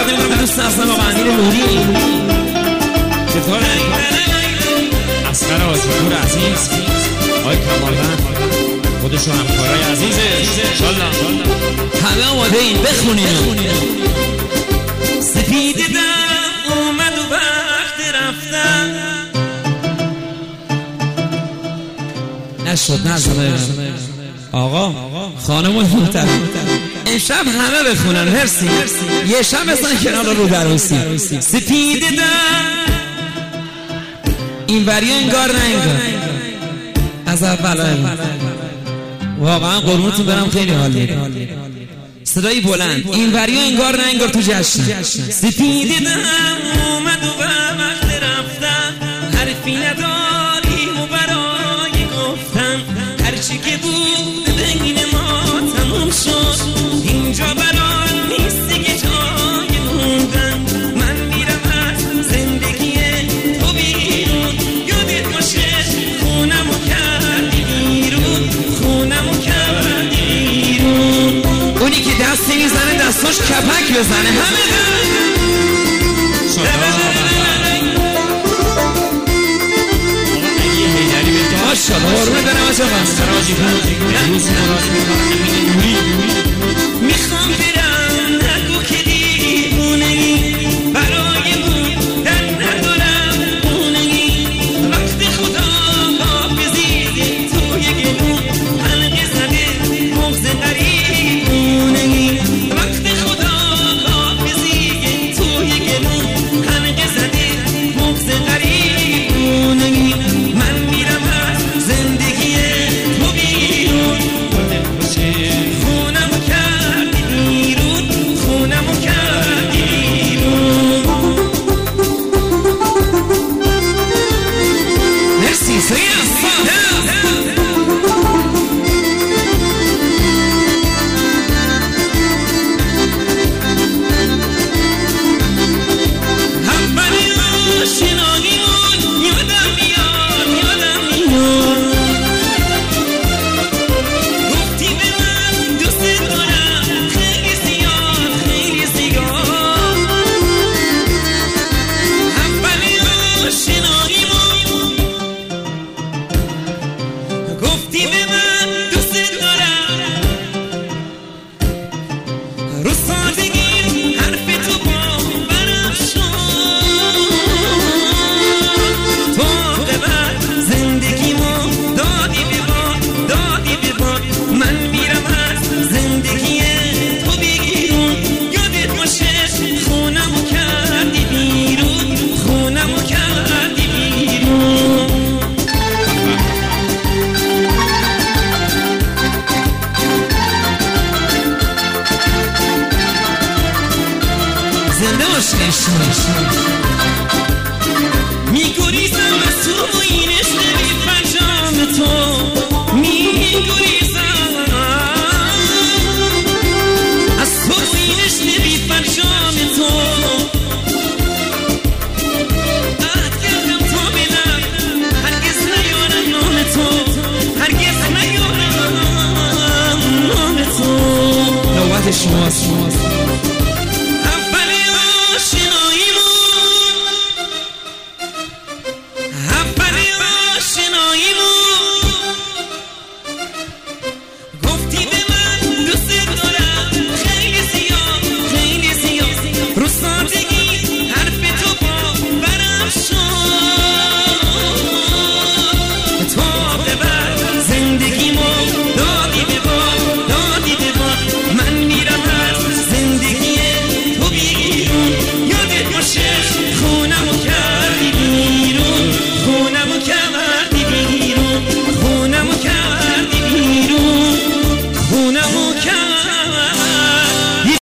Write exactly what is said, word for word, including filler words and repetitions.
تقدیم کنم به دوست هستم آقا امیر نوری. چطوره؟ اسقر آجور عزیز، آقای کمالوند، خودشون همکارای عزیزه انشالله همه آماده این بخونیم. سپید دم اومد و وقت رفتن نشد نزده آقا خانم و محترم امشب همه بخونن. مرسی. یه شب بزن کنار رو عروسی. سپید دم این وریا انگار نه انگار از اول واقعا قربونتون برم خیلی حال میده. صدایی بلند این وریا انگار نه انگار تو جشن. سپید دم اومد و وقت رفتن حرفی نداریم و برای گفتن هرچی که بود بین ما تموم شد اینجا برای نیست دیگه جای موندن. من میرم از زندگی تو بیرون یادت باشه خونمو کردی بیرون خونمو کردی بیرون. اونی که دستی میزنه دستاش کپک بزنه همه ماشاءالله قربون برم از آقا میخوام برم نگو که دیوونگی برای اون در ندارم اونگی وقت خدا حافظی توی گلون حلقه زده مغز غریبونگی وقت خدا حافظی توی گلون حلقه زده مغز غریبونگی. من میرم از زندگی تو بیرون خونمو کردی بیرون خونمو کردی بیرون. مرسی سید گفتی به من دوست دارم رو سادگی حرف تو باورم شد تو قبل زندگیمو دادی به باد دادی به باد. من میرم از زندگی تو بیرون یادت باشه خونمو کردی بیرون خونمو کردی بیرون. زنده باشی میگریزم از تو این عشق بی فرجام تو میگریزم